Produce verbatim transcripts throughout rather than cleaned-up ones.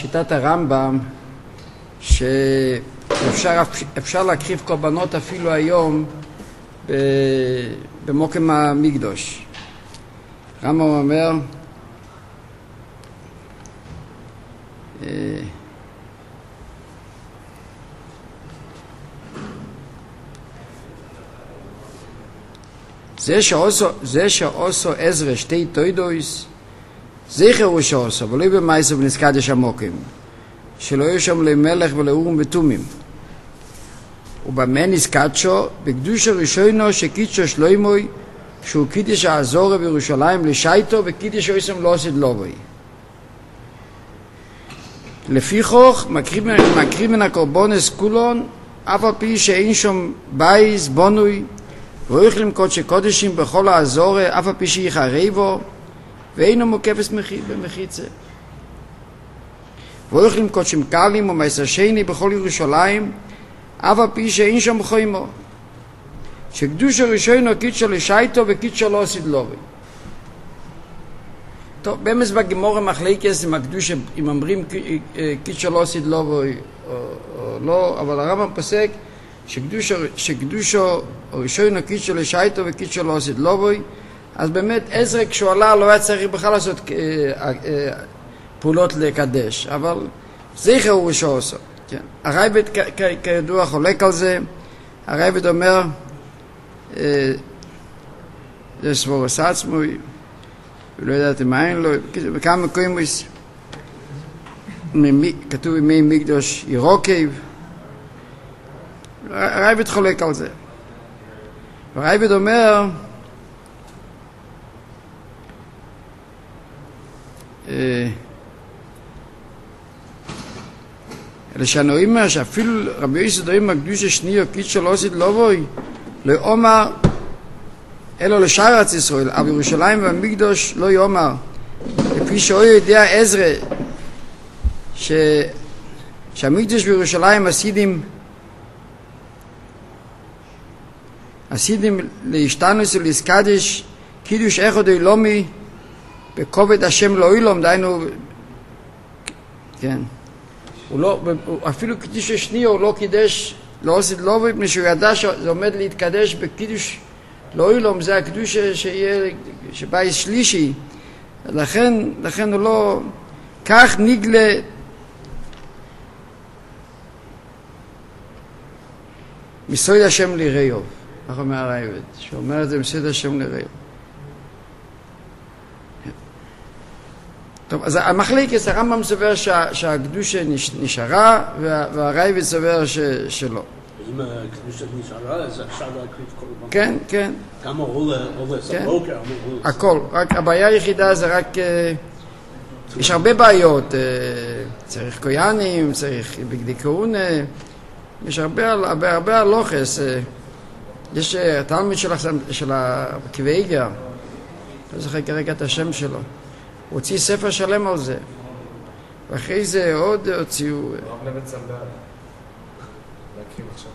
שיטת הרמב"ם שאפשר אפשר להקריב קורבנות אפילו היום במוקם המקדוש. הרמב"ם אומר זה שעושו זה שעושו עזרא שתי תוידויס זכר הוא שעושו ולא במעשה ונזקדש המוקם שלא יהיו שם למלך ולאורם ותומים ובמה נזקדשו בקדושו ראשונו שקידשו שלוימוי שהוא קידש העזורה בירושלים לשייטו וקידשו יסם לא עשית לובוי לפי חוך מקריב מן הקורבונס כולון אף על פי שאין שם בייס בונוי ואוכלים קודש קודשים בכל העזורה אף על פי שיחרבו ואינו מוקפס במחיצה ואוכלים קודשים קלים ומעשר שני בכל ירושלים אף על פי שאין שם חוימו שקדושו ראשונו קידשו לשייטו וקידשו לא עשית לובי. טוב, במס בגמורה מחלקת עם הקדושה, אם אומרים קידשו לא עשית לובי או לא, אבל הרמב"ם פוסק שקדושו, שקדושו ראשונו קידשו לשייטו וקידשו לא עשית לובי, אז באמת עזרא כשהוא עלה לא היה צריך בכלל לעשות פעולות לקדש, אבל זכר הוא ראשו עושה. כן. הרייבד כידוע חולק על זה, הרייבד אומר זה סבורס עצמוי ולא יודעת מה אין לו וכמה מקויים כתוב במי מקדוש ירוקב הרייבד חולק על זה הרייבד אומר אלא שאני אומר שאפילו רבי יוסי דורים הקדוש השני או קידשו לא עשית לבוי לא אומר אלא לשאר ארץ ישראל אבל ירושלים והמקדוש לא יאמר לפי שהוא יודע עזרא ש... שהמקדוש בירושלים הסידים הסידים להשתנוס ולהסקדש קידוש אחד אילומי בכובד השם לא אילום דיינו כן הוא לא, אפילו קידוש השני הוא לא קידש לא עשית לא מפני שהוא ידע שזה עומד להתקדש בקידוש לא אילום זה הקדוש שיהיה שבא שלישי לכן, לכן הוא לא כך נגלה מסויד השם לראיוב כך אומר הרייבד שאומר את זה מסויד השם לראיוב טוב, אז המחלקת הרמב"ם סובר שהקדושה נשארה והרייבד סובר שלא אם הקדושה נשארה אז אפשר להקריב קורבן כן, כן כמה עולה, עולה, סבוקר הכל, רק הבעיה היחידה זה רק יש הרבה בעיות צריך קויאנים, צריך בגדי כהונה יש הרבה, הרבה, הרבה הלוחס יש תלמיד של הכיבי איגר לא זוכר כרגע את השם שלו הוא הוציא ספר שלם על זה ואחרי זה עוד הוציאו רב לבית סנדל להקריב עכשיו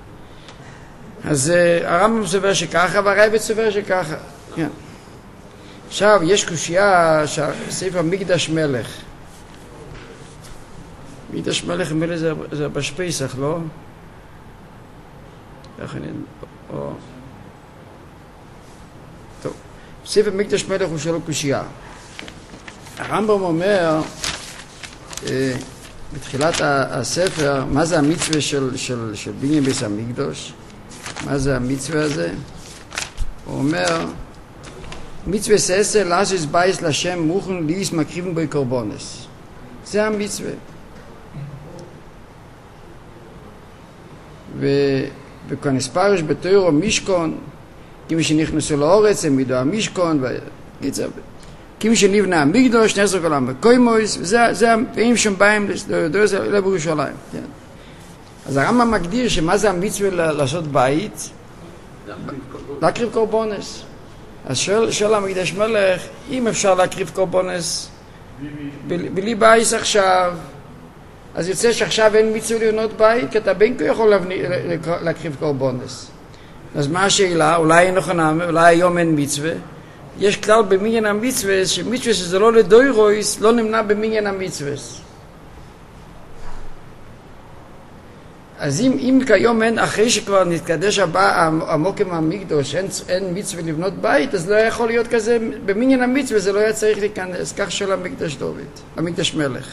אז הרמב"ם סובר שככה והרייבד סובר שככה כן. עכשיו יש קושייה ספר מקדש מלך מקדש מלך מלך זה, זה בשפסח לא? איך אני או... טוב ספר מקדש מלך הוא שלו קושייה הרמב"ם אומר אה, בתחילת הספר מה זה המצווה של, של, של בניין בית המקדוש מה זה המצווה הזה? הוא אומר מצווה ססה לעשות בייס לשם מוכן ליס מקריבים בו קורבנס זה המצווה וכנספרש בתוירו משכון כמי שנכנסו לאורץ הם ידעו המשכון וגיצה כמי שנבנה המקדוש נעשר כל המקוימויס וזה הפעים שם בהם לבירושלים כן. אז הרמב"ם מגדיר שמה זה המצווה לעשות בית? להקריב קורבנס. אז שואל, שואל המקדש מלך, אם אפשר להקריב קורבנס בלי בית עכשיו, אז יוצא שעכשיו אין מצווה לבנות בית, כי אתה בין כה יכול להקריב קורבנס. אז מה השאלה? אולי אין נכונה, אולי היום אין מצווה. יש כלל במניין המצווה, שמצווה שזה לא לדוירויס, לא נמנע במניין המצווה. אז אם, אם כיום אין, אחרי שכבר נתקדש הבא עמוק עם המקדוש, אין, אין מצווה לבנות בית, אז לא יכול להיות כזה, במניין המצווה זה לא היה צריך להיכנס, כך של המקדש דוד, המקדש מלך.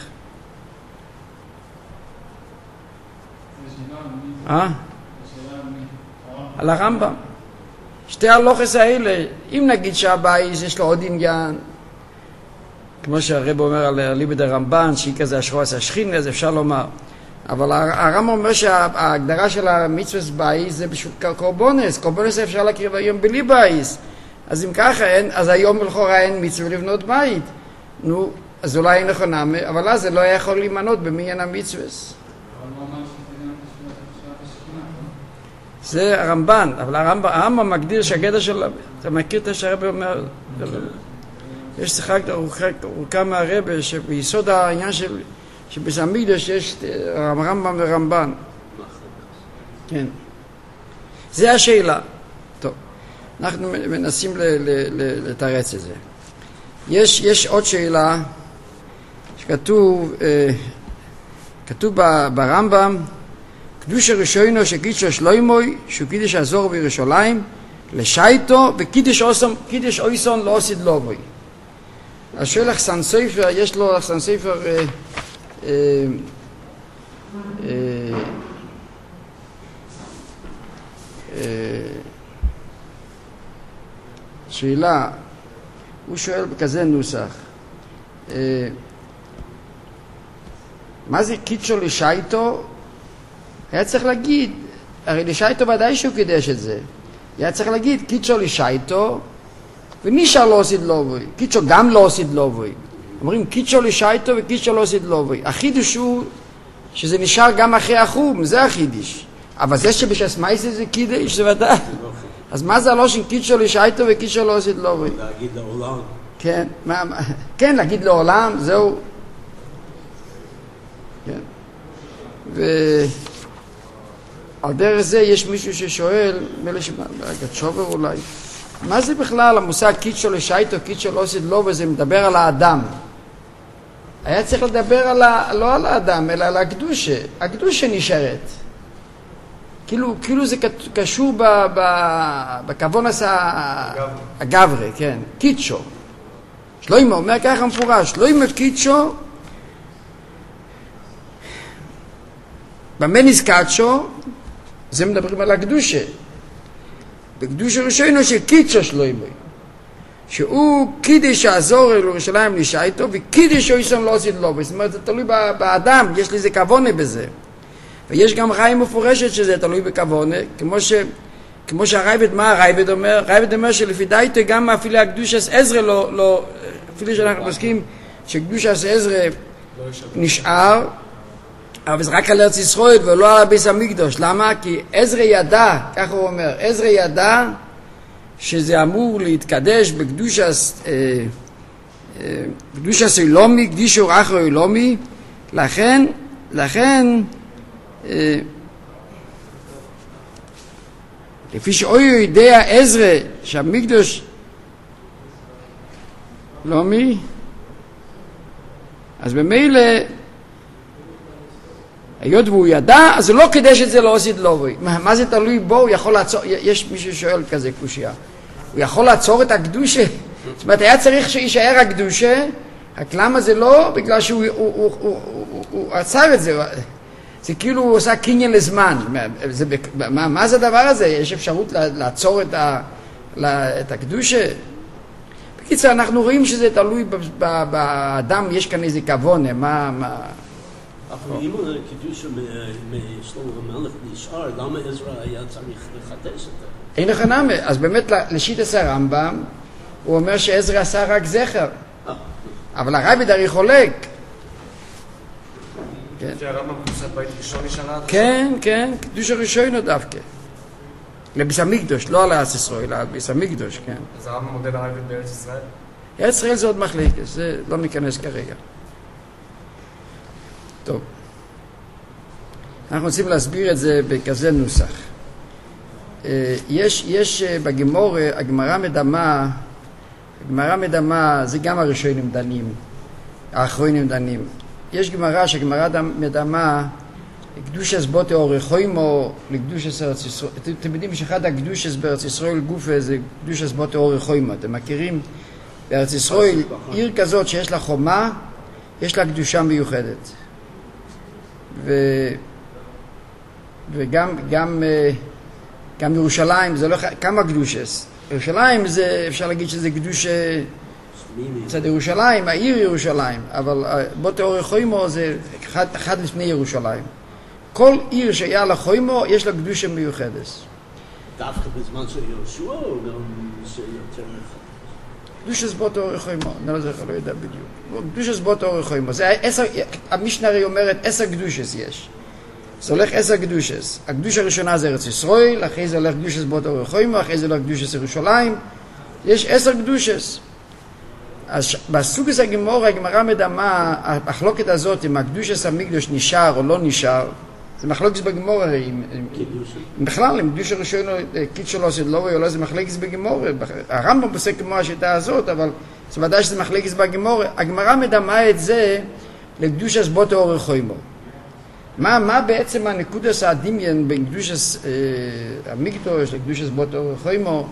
אה? על הרמב"ם. שתי הלוחס האלה, אם נגיד שהבית יש לו עוד עניין, כמו שהרב אומר על ליבד הרמב"ן, שהיא כזה אשרו עשה שכין, אז אפשר לומר. אבל הרמב"ם אומר שההגדרה של המצווה בייס זה פשוט קורבונס, קורבונס אפשר להקריב היום בלי בייס. אז אם ככה אין, אז היום לכאורה אין מצווה לבנות בית. נו, אז אולי אין נכונה, אבל אז זה לא היה יכול להימנות במניין המצווה. זה הרמב"ן, אבל הרמב"ם מגדיר שהגדר של, אתה מכיר את שהרבא אומר, יש שיחה ארוכה מהרבא שביסוד העניין של שבסמידוש יש רמב"ם ורמב"ן. כן. זה השאלה. טוב, אנחנו מנסים לתרץ את זה. יש, יש עוד שאלה שכתוב, כתוב ברמב"ם, קדוש הראשונו שקידשו שלוימוי, שהוא קידש הזור בירושלים, לשייטו, וקידש אויסון לא עושיד לובוי. אז שואל לחסן סופר, יש לו לחסן סופר אה, אה, אה, אה, שאלה, הוא שואל בכזה נוסח, אה, מה זה קידשו לשייטו? היה צריך להגיד, הרי לשייטו ודאי שהוא קידש את זה, היה צריך להגיד קידשו לשייטו ונשאר לא עושיד לובוי, קידשו גם לא עושיד לובוי. אומרים קידשו לשייטו וקידשו לא עושיד לובוי. החידוש הוא שזה נשאר גם אחרי החום, זה החידוש. אבל זה שבשס מייסי זה קידש, זה ודאי. אז מה זה הלושן קידשו לשייטו וקידשו לא עושיד לובוי? להגיד לעולם. כן, מה, כן, להגיד לעולם, זהו. כן. ועל דרך זה יש מישהו ששואל, מלא שבגת שובר אולי, מה זה בכלל המושג קידשו לשייטו, קידשו לא עושיד לובוי, זה מדבר על האדם. היה צריך לדבר על ה, לא על האדם, אלא על הקדושה. הקדושה נשארת. כאילו, כאילו זה קשור ב, ב, בכוונס הגברי, כן. קידשו. שלוימו, אומר ככה מפורש, שלוימו קידשו, במה נזקדשו, זה מדברים על הקדושה. בקדושה ראשינו שקידשו שלוימו. שהוא קידש העזור אל ירושלים לשייטו, וקידש אויסון לא עושיד לובוי. זאת אומרת, זה תלוי באדם, יש לזה כוונה בזה. ויש גם חיים מפורשת שזה תלוי בכוונה, כמו ש... כמו שהרייבד, מה הרייבד אומר? הרייבד אומר שלפי דייטו גם אפילו הקדושת עזרא לא... לא אפילו שאנחנו מסכים שקדושת עזרא נשאר, אבל זה רק על ארץ ישראל ולא על ביס המקדוש. למה? כי עזרא ידע, כך הוא אומר, עזרא ידע שזה אמור להתקדש בקדושת קדושת אילומי, קדישו אחר אילומי, לכן לכן לפי שאוי יודע עזרא שהמקדוש לומי, אז במילא היות והוא ידע, אז הוא לא קדש את זה לא עושיד לובוי. מה, מה זה תלוי בו? הוא יכול לעצור, יש מישהו שואל כזה קושיה, הוא יכול לעצור את הקדושה? זאת אומרת, היה צריך שישאר הקדושה, רק למה זה לא? בגלל שהוא הוא, הוא, הוא, הוא, הוא עצר את זה. זה כאילו הוא עושה קניין לזמן. זה, מה, מה זה הדבר הזה? יש אפשרות לעצור את, ה, את הקדושה? בקיצר, אנחנו רואים שזה תלוי באדם, יש כאן איזה כוונה, מה... מה אבל אם הקידוש משלמה המלך נשאר, למה עזרא היה צריך לחדש את זה? אין לך נאמה. אז באמת לשיטת הרמב"ם, הוא אומר שעזרא עשה רק זכר. אבל הרייבד הרי חולק. זה הרמב"ם קדושת בית ראשון נשארה? כן, כן, קדוש הראשון דווקא. לביס המקדוש, לא על ארץ ישראל, אלא על ביס המקדוש, כן. אז הרמב"ם מודד הרייבד בארץ ישראל? ארץ ישראל זה עוד מחלקת, זה לא ניכנס כרגע. טוב. אנחנו רוצים להסביר את זה בכזה נוסח. יש, יש בגמור, הגמרא מדמה, הגמרא מדמה, זה גם הראשונים דנים, האחרונים דנים. יש גמרא שהגמרא מדמה קדושס בוטה אורחוימו לקדושס ארץ ישראל. אתם יודעים שאחד הקדושס בארץ ישראל גופה זה קדושס בוטה אורחוימו. אתם מכירים? בארץ ישראל עיר כזאת שיש לה חומה, יש לה קדושה מיוחדת. ו... וגם גם, גם ירושלים, זה לא כמה קדושס. ירושלים זה, אפשר להגיד שזה קדוש צד ירושלים, העיר ירושלים, אבל בוטה אורחוימו זה אחד, אחד לפני ירושלים. כל עיר שהיה לה חוימו, יש לה קדושה מיוחדת. דווקא בזמן של יהושע או גם שיותר נכון? קדושת בוטה אורחוימו, אני לא זוכר, לא יודע בדיוק. קדושת בוטה אורחוימו, זה עשר, המשנה הרי אומרת עשר קדושת יש. זה הולך עשר קדושת. הקדושה הראשונה זה ארץ ישראל, אחרי זה הולך קדושת בוטה אורחוימו, אחרי זה הולך קדושת ירושלים. יש עשר קדושת. אז בסוגס הגמור, הגמרא מדמה, המחלוקת הזאת, אם הקדושת המקדוש נשאר או לא נשאר, זה מחלוקת בגמור הרי, אם בכלל, אם קדוש הראשון קיד שלו זה לא רואה, לא זה מחלוקת בגמור, הרמב"ם פוסק כמו השיטה הזאת, אבל זה ודאי שזה מחלוקת בגמור, הגמרא מדמה את זה לקדושת בוטה אורחוימו. מה, מה בעצם הנקודס הדמיין בין קדושת אה, המקדוש לקדושת בוטה אורחוימו?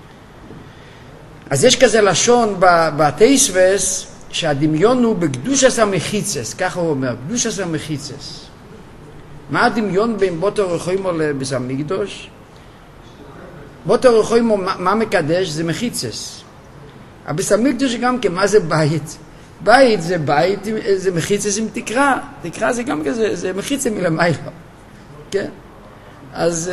אז יש כזה לשון בתייסבס, שהדמיון הוא בקדושת המחיצס, ככה הוא אומר, קדושת המחיצס. מה הדמיון בין בוטה אורחוימו לבית המקדוש? בוטה אורחוימו, מה, מה מקדש? זה מחיצס. הבית המקדוש גם כן, מה זה בית? בית זה בית, זה מחיצס עם תקרה. תקרה זה גם כזה, זה מחיצה מלמיילו. כן? אז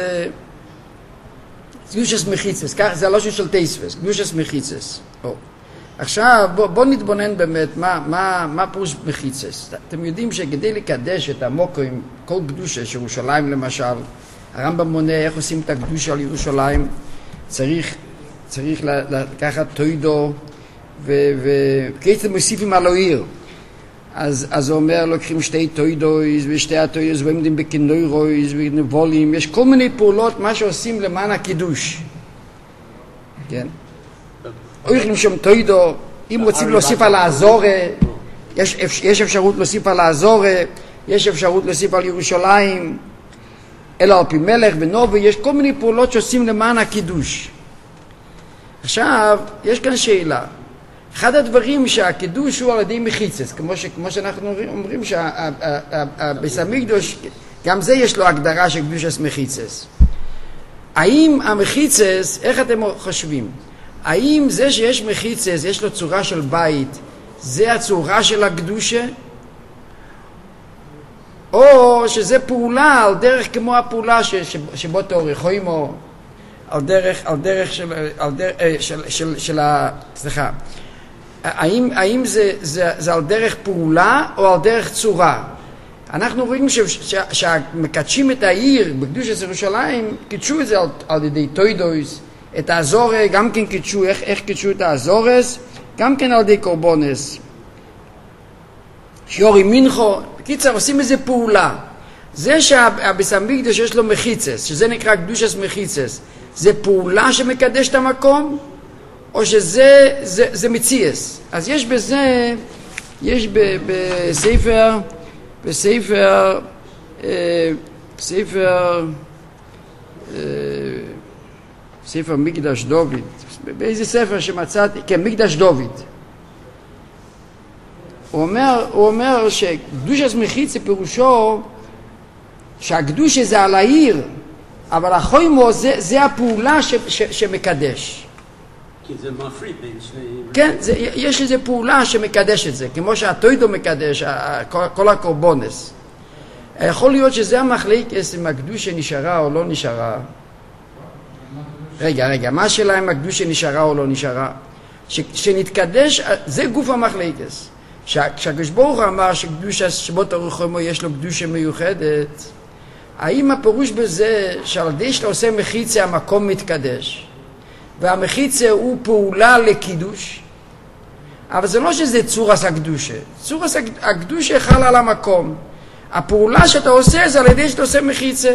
קדושת מחיצס, זה הלושן של תייסבס, קדושת מחיצס. או. עכשיו בוא, בוא נתבונן באמת מה, מה, מה פירוש מחיצס. אתם יודעים שכדי לקדש את המוקרים, כל קדושה של ירושלים למשל, הרמב"ם מונה איך עושים את הקדושה על ירושלים, צריך, צריך לקחת תוידו וכיצד מוסיפים על העיר. אז, אז הוא אומר, לוקחים שתי תוידויז ושתי התוידויז ועומדים בכינוירויז ונבולים, יש כל מיני פעולות מה שעושים למען הקידוש. כן? אויכים שם תוידו, אם רוצים להוסיף על האזורה, יש, יש אפשרות להוסיף על האזורה, יש אפשרות להוסיף על ירושלים, אלא על פי מלך ונובי, יש כל מיני פעולות שעושים למען הקידוש. עכשיו, יש כאן שאלה. אחד הדברים שהקידוש הוא על ידי מחיצס, כמו, ש, כמו שאנחנו אומרים שבית המקדוש, גם זה יש לו הגדרה של קדושת מחיצס. האם המחיצס, איך אתם חושבים? האם זה שיש מחיצס, יש לו צורה של בית, זה הצורה של הקדושה? או שזה פעולה על דרך כמו הפעולה ש, ש, שבוטה אורחוימו, על דרך, על דרך של, על דרך, של, של, של ה... סליחה. האם, האם זה, זה, זה על דרך פעולה או על דרך צורה? אנחנו רואים שמקדשים את העיר בקדושת ירושלים, קידשו את זה על, על ידי תוידויס, את האזורה, גם כן קידשו, איך, איך קידשו את האזורס, גם כן על ידי קורבונס. שיורי מנחו, בקיצר, עושים איזה פעולה. זה שהבית המקדש יש לו מחיצס, שזה נקרא קדושת מחיצס, זה פעולה שמקדש את המקום, או שזה זה, זה מציאס. אז יש בזה, יש ב, בספר, בספר, אה, ספר, אה, ספר מקדש דוד, באיזה ספר שמצאתי, כן, מקדש דוד. הוא אומר, הוא אומר שקדושת מחיצה פירושו שהקדושה זה על העיר, אבל החוימו זה, זה הפעולה ש, ש, שמקדש. כי זה מפריד בין שני... כן, זה, יש איזו פעולה שמקדש את זה, כמו שהתוידו מקדש, כל, כל הקורבונס. יכול להיות שזה המחלקס אם הקדושה נשארה או לא נשארה. רגע, רגע, מה השאלה אם הקדושה נשארה או לא נשארה? ש, שנתקדש, זה גוף המחלקס. כשהקדוש ברוך הוא אמר שקדושה שבוטה אורחוימו יש לו קדושה מיוחדת, האם הפירוש בזה שעל ידי שאתה עושה מחיצה המקום מתקדש, והמחיצה הוא פעולה לקידוש, אבל זה לא שזה צורס הקדושה. צורס הקדושה חל על המקום. הפעולה שאתה עושה זה על ידי שאתה עושה מחיצה.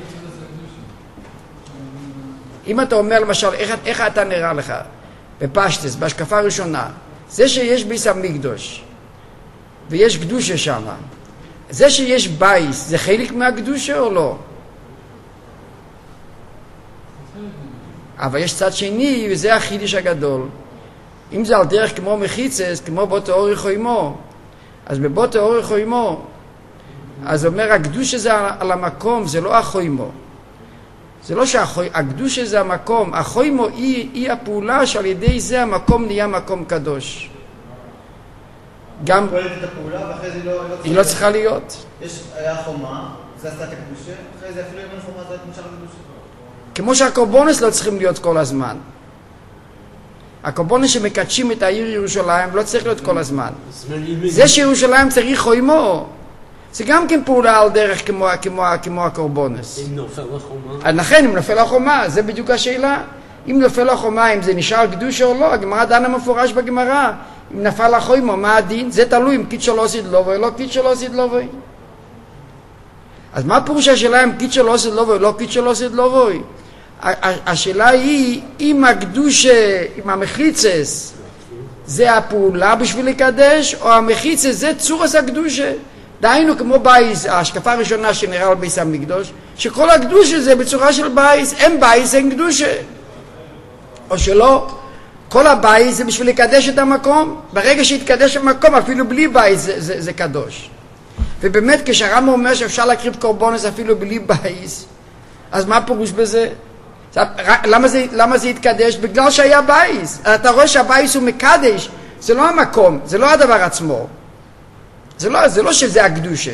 אם אתה אומר למשל, איך, איך אתה נראה לך בפשטס, בהשקפה הראשונה, זה שיש בית המקדש ויש קדושה שם, זה שיש בייס, זה חלק מהקדושה או לא? אבל יש צד שני, וזה החידוש הגדול. אם זה על דרך כמו מחיצס, כמו בוטו אורך או אימו, אז בבוטו אורך או אימו, אז אומר, הקדושה זה על המקום, זה לא החוימו. זה לא שהקדושה זה המקום, החוימו היא, היא הפעולה שעל ידי זה המקום נהיה מקום קדוש. גם... היא פועלת את הפעולה ואחרי זה היא לא, היא לא צריכה להיות. יש, היה חומה, זה עשתה את הקדושה, אחרי זה אפילו אם אין חומה זה את משך הקדושה. כמו שהקורבונס לא צריכים להיות כל הזמן. הקורבונס שמקדשים את העיר ירושלים לא צריך להיות כל הזמן. זה שירושלים צריך חוימו, זה גם כן פעולה על דרך כמו, כמו, כמו הקורבונס. אם נופל החומה? לכן, אם נופל החומה, זה בדיוק השאלה. אם נופל החומה, אם זה נשאר קדושה או לא, הגמרא דנה מפורש בגמרא. אם נפל החוימו, מה הדין? זה תלוי אם קידשו לא עשית לובוי, לא קידשו לא עשית לובוי. אז מה פירוש השאלה אם קידשו לא עשית לובוי, לא קידשו לא עשית לובוי? השאלה היא, אם הקדושה, אם המחיצס, זה הפעולה בשביל לקדש, או המחיצס זה צורס הקדושה. דהיינו כמו בייס, ההשקפה הראשונה שנראה על בייס המקדוש, שכל הקדושה זה בצורה של בייס, אין בייס, אין קדושה. או שלא, כל הבייס זה בשביל לקדש את המקום, ברגע שהתקדש המקום, אפילו בלי בייס זה, זה, זה קדוש. ובאמת כשהרמב"ם אומר שאפשר להקריב קורבנס אפילו בלי בייס, אז מה פירוש בזה? למה זה, למה זה התקדש? בגלל שהיה בייס. אתה רואה שהבייס הוא מקדש, זה לא המקום, זה לא הדבר עצמו. זה לא, זה לא שזה הקדושה.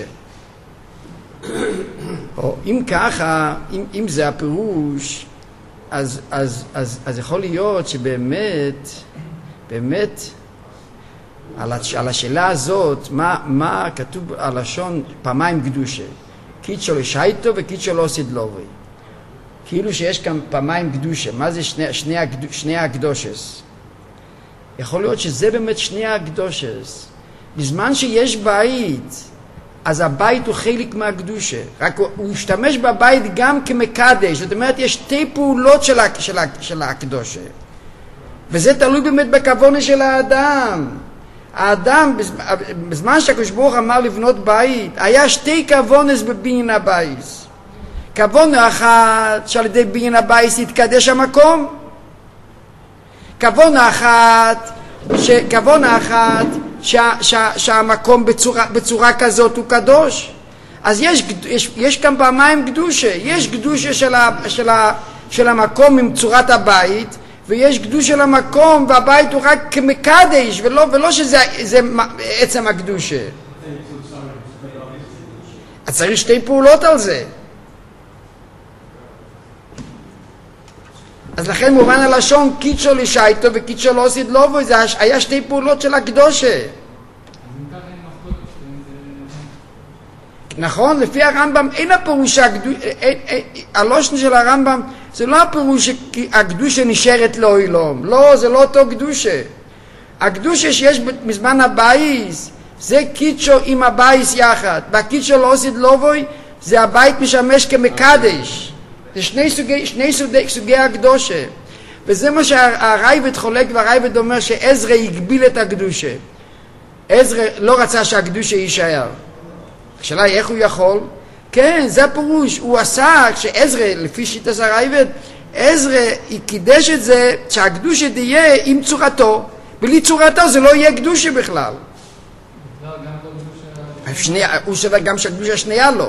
או אם ככה, אם, אם זה הפירוש, אז, אז, אז, אז יכול להיות שבאמת, באמת, על, על השאלה הזאת, מה, מה כתוב הלשון פעמיים קדושה? קידשו לשייטו וקידשו לא סידלובי. כאילו שיש כאן פעמיים קדושה. מה זה שני, שני, שני הקדושס? יכול להיות שזה באמת שני הקדושס. בזמן שיש בית, אז הבית הוא חלק מהקדושה. רק הוא, הוא השתמש בבית גם כמקדש. זאת אומרת, יש שתי פעולות של, של, של הקדושה. וזה תלוי באמת בכוונה של האדם. האדם, בזמן שהקדוש ברוך הוא אמר לבנות בית, היה שתי כוונס בבניין הבית. כוונה אחת שעל ידי בניין הבית יתקדש המקום. כוונה אחת, ש, כוונה אחת, שה, שה, שהמקום בצורה, בצורה כזאת הוא קדוש. אז יש, יש, יש כאן פעמיים קדושה. יש קדושה של, ה, של, ה, של המקום עם צורת הבית, ויש קדושה של המקום, והבית הוא רק כמקדש, ולא, ולא שזה זה עצם הקדושה. אז צריך שתי פעולות על זה. אז לכן מובן הלשון קידשו לשייטו וקידשו לא עשית לובו, זה היה שתי פעולות של הקדושה. נכון, לפי הרמב"ם אין הפירוש, הלושן של הרמב"ם זה לא הפירוש שהקדושה נשארת לעולם, לא, זה לא אותו קדושה. הקדושה שיש מזמן הבייס זה קידשו עם הבייס יחד, והקידשו לא עשית לובו זה הבית משמש כמקדש. זה שני סוגי, שני סוגי, סוגי הקדושה. וזה מה שהרייבד חולק, והרייבד אומר שעזרא הגביל את הקדושה. עזרא לא רצה שהקדושה יישאר. השאלה היא איך הוא יכול? כן, זה הפירוש. הוא עשה, כשעזרא, לפי שיטת הרייבד, עזרא קידש את זה שהקדושה תהיה עם צורתו. בלי צורתו זה לא יהיה קדושה בכלל. הוא שווה גם שהקדושה השנייה לא.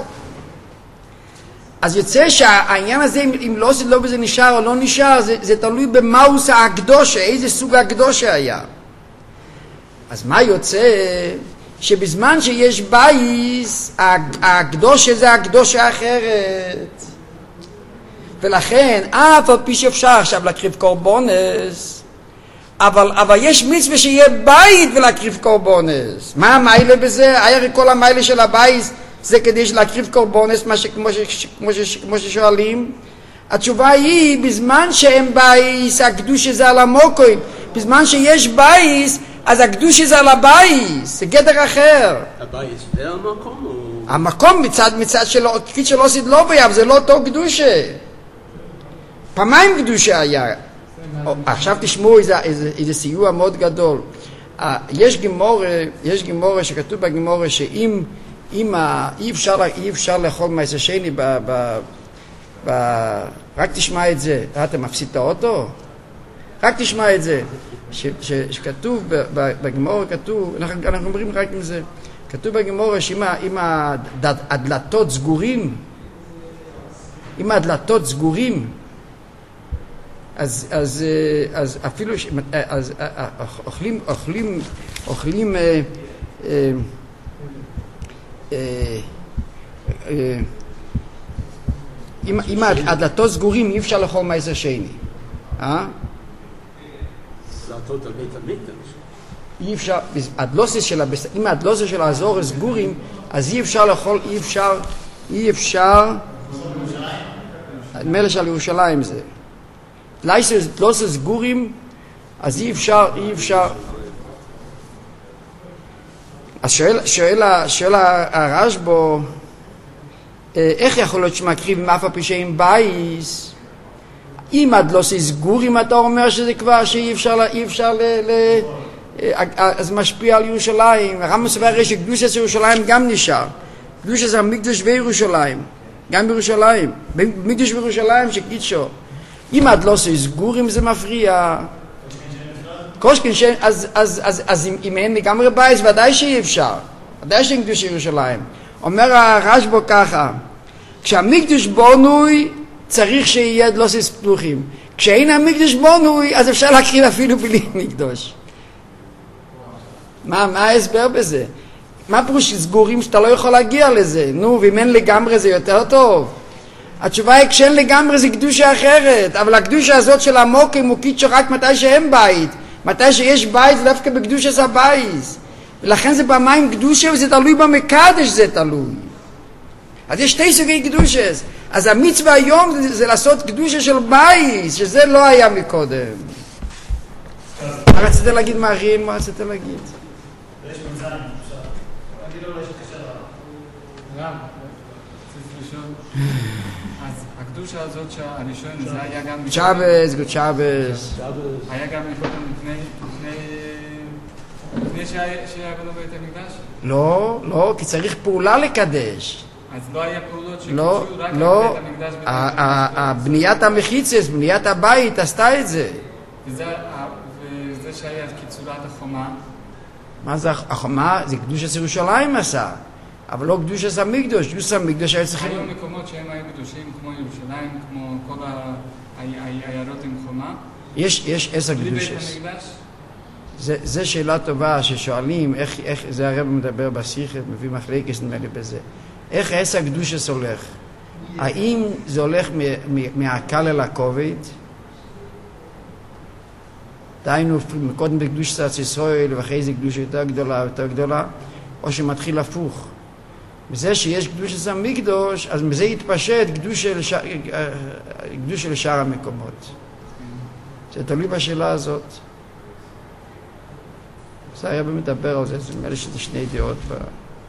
אז יוצא שהעניין הזה, אם, אם לא, לא בזה נשאר או לא נשאר, זה, זה תלוי במאוס הקדושה, איזה סוג הקדושה היה. אז מה יוצא? שבזמן שיש בייס, הקדושה זה הקדושה אחרת. ולכן, אף על פי שאפשר עכשיו להקריב קורבנס, אבל, אבל יש מצווה שיהיה בית ולהקריב קורבנס. מה המיילה בזה? הרי כל המיילה של הבייס, זה כדי להקריב קורבנס, מה שכמו ש, כמו ש, כמו ששואלים. התשובה היא, בזמן שאין בייס, הקדושה זה על המוקוים. בזמן שיש בייס, אז הקדושה זה על הבייס. זה גדר אחר. הבייס זה המקום? או... המקום מצד, מצד שלו, כפי שלא עשית לא בייב, זה לא אותו קדושה. פעמיים קדושה היה. או, עכשיו תשמעו איזה, איזה, איזה סיוע מאוד גדול. יש גימורה, יש גימורה שכתוב בגימורה שאם אם ה... אי אפשר, אי אפשר לאכול מעשר שני ב... ב... ב... רק תשמע את זה. אתה מפסיד את האוטו? רק תשמע את זה. ש... ש... שכתוב בגמור, כתוב, אנחנו, אנחנו אומרים רק עם זה, כתוב בגמור שאם הדלתות סגורים, אם הדלתות סגורים, אז, אז, אז אפילו, אז אוכלים, אוכלים, אוכלים, אה, אה, אה, אה, אם, אם הדלתות סגורים אי אפשר לאכול מעשר שני, אה? דלתות על בית המקדש. אי אפשר, הדלוסס של הבשר, אם הדלוסס של האזור סגורים, אז אי אפשר לאכול, אי אפשר, אי אפשר, מלך של ירושלים זה. דלוסס סגורים, אז אי אפשר, אי אפשר. אז שואל, שואל, שואל הרשב"א, איך יכול להיות שמקריב עם אף הפשעים בייס? אם הדלוסס סגורים, אתה אומר שזה כבר, שאי אפשר, אי אפשר ל... ל אז משפיע על ירושלים. הרמב"ם סובר הרי שקדושת ירושלים גם נשאר. קדושת המקדש בירושלים, גם בירושלים, מקדש בירושלים שקידשו. אם הדלוסס סגורים זה מפריע. קושקין, אז, אז, אז, אז אם, אם אין לגמרי בייס, ודאי שאי אפשר. ודאי שאין קדוש ירושלים. אומר הרשב"א ככה, כשהמקדש בונוי, צריך שיהיה דלוסס פתוחים. כשאין המקדש בונוי, אז אפשר להקריב אפילו בלי מקדוש. מה, מה ההסבר בזה? מה פירוש סגורים שאתה לא יכול להגיע לזה? נו, ואם אין לגמרי זה יותר טוב? התשובה היא, כשאין לגמרי זה קדושה אחרת, אבל הקדושה הזאת של המוקים הוא קידשו רק מתי שאין בית. מתי שיש בית זה דווקא בקדושת הבית. ולכן זה במים קדושה וזה תלוי במקדש, זה תלוי. אז יש שתי סוגי קדושת. אז המצווה היום זה, זה לעשות קדושה של בית, שזה לא היה מקודם. מה רצית להגיד מעריל? מה רצית להגיד? יש מצרים, אפשר. אני לא יש קשר רב. רב, צריך לשאול. אז הקדושה הזאת שהראשון, זה היה גם... צ'אבס, גוד צ'אבס. היה גם לפני... לפני שהיה בנו בית המקדש? לא, לא, כי צריך פעולה לקדש. אז לא היה פעולות שקשור לא, רק לא, לבית המקדש? בניית המחיצס, בניית הבית, עשתה את זה. וזה שהיה קיצורת החומה? מה זה החומה? זה קדושת ירושלים עשה, אבל לא קדושת המקדש. קדושת המקדש היה צריכים... היו מקומות שהם היו קדושים כמו ירושלים, כמו כל העיירות עם חומה? יש, יש עשר קדושת. זה, זה שאלה טובה ששואלים, איך, איך, זה הרב מדבר בשיחת, מביא מחלקת נדמה לי בזה. איך עשר קדושת הולך? האם זה הולך מהקל אל הכובד? דהיינו, קודם בקדושת ארץ ישראל, ואחרי זה קדושה יותר גדולה יותר גדולה, או שמתחיל הפוך. בזה שיש קדושת המקדש, אז מזה יתפשט קדושה לשאר, קדושה לשאר המקומות. זה תלוי בשאלה הזאת. זה היה מדבר על זה, זה נראה לי שזה שני דעות ב...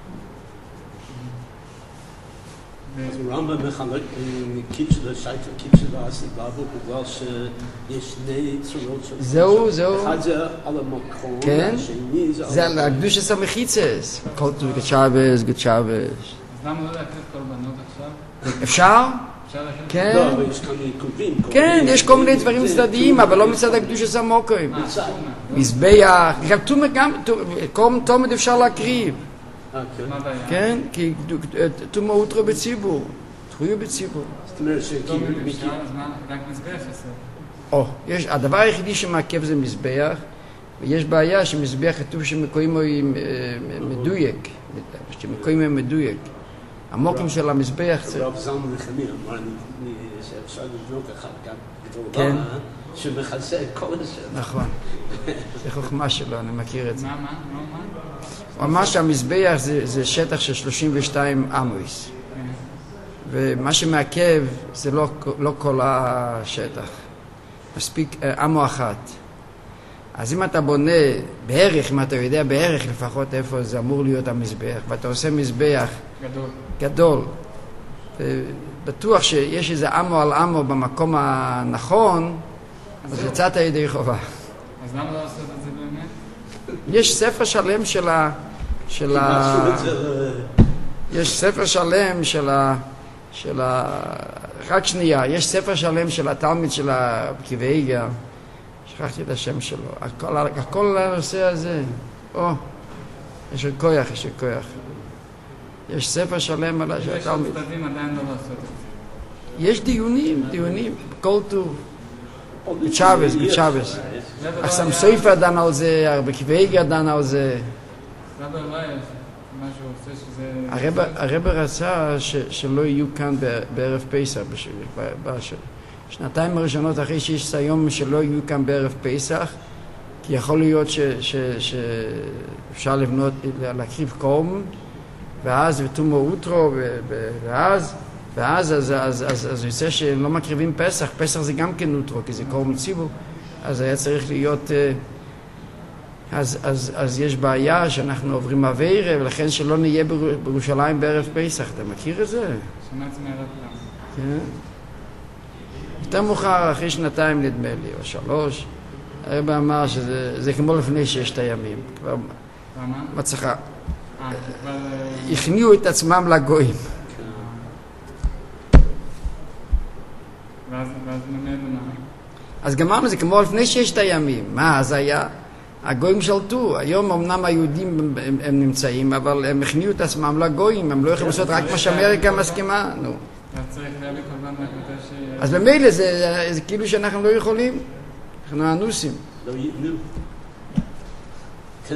אז הרמב"ם מחלק קידשו לשייטה, קידשו והסיבה בו, בגלל שיש שני צורות של... זהו, זהו. אחד זה על המקום, כן? השני זה על... זה על הקדושת המחיצס. כל טוב, גד שבס, גד שבס. אז למה לא להקריב קורבנות עכשיו? אפשר? אפשר להקריב? כן. לא, אבל יש כאן עיכובים. כן, יש כל מיני דברים צדדיים, אבל לא מצד הקדושת המוקרים. מזבח, גם תומד גם, תומד אפשר להקריב. מה הבעיה? כן, כי תומה אוטרו בציבור, תחויו בציבור. זאת אומרת שכאילו... אפשר, אז מה? רק מזבח עשר. או, יש, הדבר היחידי שמעכב זה מזבח, ויש בעיה שמזבח כתוב שמקוים הוא מדויק, שמקוים הוא מדויק. המוקים של המזבח זה... רב זלמן נחמיה אמר שאפשר לבנות אחד גם כן. גדולה שמכסה את כל השטח. נכון, זה חוכמה שלו, אני מכיר את זה. מה, מה? מה, מה? הוא אמר שהמזבח זה, זה שטח של שלושים ושתיים אמויס, ומה שמעכב זה לא, לא כל השטח, מספיק אמו אחת. אז אם אתה בונה בערך, אם אתה יודע בערך לפחות איפה זה אמור להיות המזבח, ואתה עושה מזבח גדול, גדול, בטוח שיש איזה אמו על אמו במקום הנכון, אז יצאת ידי חובה. אז למה לא לעשות את זה באמת? יש ספר שלם של ה... של ה... יש ספר שלם של ה... של ה... רק שנייה, יש ספר שלם של התלמיד של עקיבא איגר, שכחתי את השם שלו, הכל, הכל הנושא הזה, או, יש עוד כוח, יש עוד כוח. יש ספר שלם על התלמיד. יש עוד צדדים עדיין לא לעשות את זה. יש דיונים, דיונים, כל טוב. בצ'אבס, בצ'אבס. אחסם סופר דן על זה, עקיבא איגר דן על זה. רבי אולי יש משהו עושה שזה... הרב רצה שלא יהיו כאן בערב פסח, בשנתיים הראשונות אחרי שיש היום שלא יהיו כאן בערב פסח, כי יכול להיות שאפשר לבנות, להקריב קורבן, ואז ותומו אוטרו, ואז, ואז אז יוצא שלא מקריבים פסח, פסח זה גם כן אוטרו, כי זה קורבן ציבור, אז היה צריך להיות... אז, אז, אז יש בעיה שאנחנו עוברים עבירה, ולכן שלא נהיה בירושלים בערב פסח. אתה מכיר את זה? שמעתי מהרב למה. כן. יותר מאוחר, אחרי שנתיים נדמה לי, או שלוש, הרב אמר שזה זה כמו לפני ששת הימים. כבר למה? מצחה. אה, כבר... הכניעו את עצמם לגויים. ואז ממנו מה? אז גמרנו, זה כמו לפני ששת הימים. מה, אז היה... הגויים שלטו, היום אמנם היהודים הם, הם, הם נמצאים, אבל הם הכניעו את עצמם לגויים, הם לא יכולים לעשות רק מה שאמריקה מסכימה, נו. אז צריך להביא קורבן רק מתי ש... אז במילא זה, זה כאילו שאנחנו לא יכולים, אנחנו אנוסים. לא,